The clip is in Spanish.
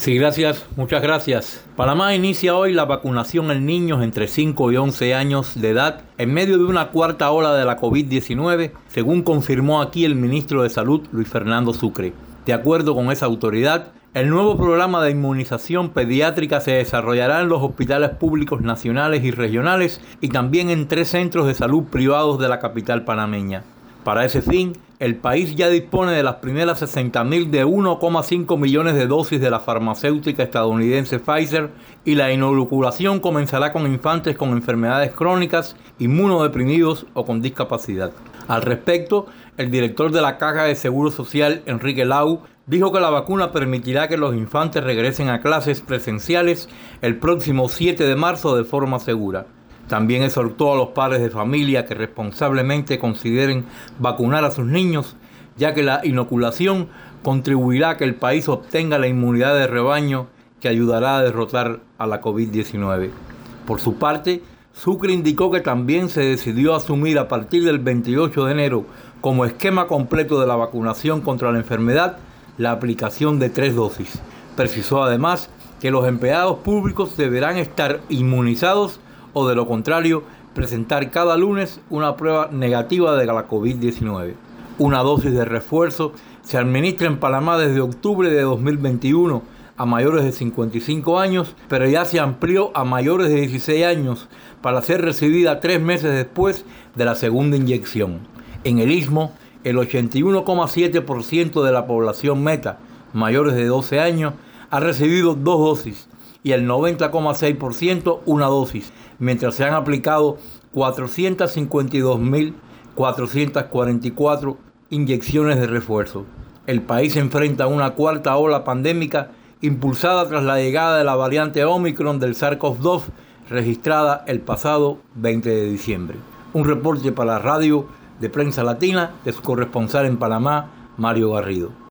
Sí, gracias, muchas gracias. Panamá inicia hoy la vacunación en niños entre 5 y 11 años de edad en medio de una cuarta ola de la COVID-19, según confirmó aquí el ministro de Salud, Luis Fernando Sucre. De acuerdo con esa autoridad, el nuevo programa de inmunización pediátrica se desarrollará en los hospitales públicos nacionales y regionales y también en 3 centros de salud privados de la capital panameña. Para ese fin, el país ya dispone de las primeras 60.000 de 1,5 millones de dosis de la farmacéutica estadounidense Pfizer y la inoculación comenzará con infantes con enfermedades crónicas, inmunodeprimidos o con discapacidad. Al respecto, el director de la Caja de Seguro Social, Enrique Lau, dijo que la vacuna permitirá que los infantes regresen a clases presenciales el próximo 7 de marzo de forma segura. También exhortó a los padres de familia que responsablemente consideren vacunar a sus niños, ya que la inoculación contribuirá a que el país obtenga la inmunidad de rebaño que ayudará a derrotar a la COVID-19. Por su parte, Sucre indicó que también se decidió asumir a partir del 28 de enero como esquema completo de la vacunación contra la enfermedad la aplicación de 3 dosis. Precisó además que los empleados públicos deberán estar inmunizados o de lo contrario, presentar cada lunes una prueba negativa de la COVID-19. Una dosis de refuerzo se administra en Panamá desde octubre de 2021 a mayores de 55 años, pero ya se amplió a mayores de 16 años para ser recibida 3 meses después de la segunda inyección. En el Istmo, el 81,7% de la población meta, mayores de 12 años, ha recibido 2 dosis y el 90,6% una dosis, mientras se han aplicado 452.444 inyecciones de refuerzo. El país enfrenta una cuarta ola pandémica impulsada tras la llegada de la variante Omicron del SARS-CoV-2 registrada el pasado 20 de diciembre. Un reporte para la Radio de Prensa Latina de su corresponsal en Panamá, Mario Garrido.